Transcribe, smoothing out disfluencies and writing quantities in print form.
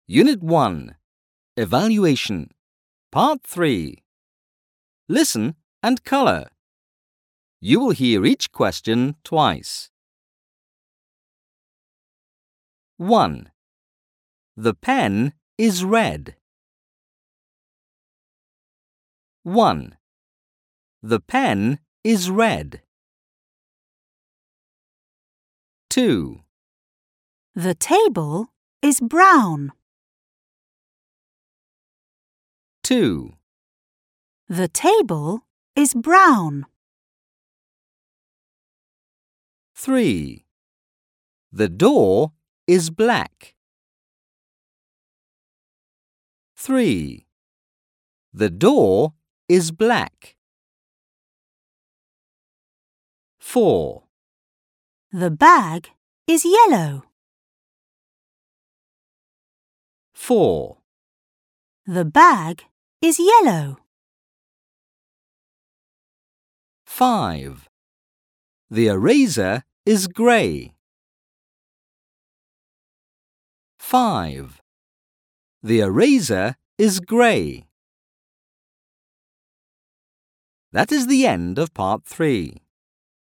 Unit 1. Evaluation. Part 3. Listen and colour. You will hear each question twice. 1. The pen is red. 1. The pen is red. 2. The table is brown. 2. The table is brown. 3. The door is black. 3. The door is black. 4. The bag is yellow. 4. The bag is yellow. 5. The eraser is grey. 5. The eraser is grey. That is the end of part 3.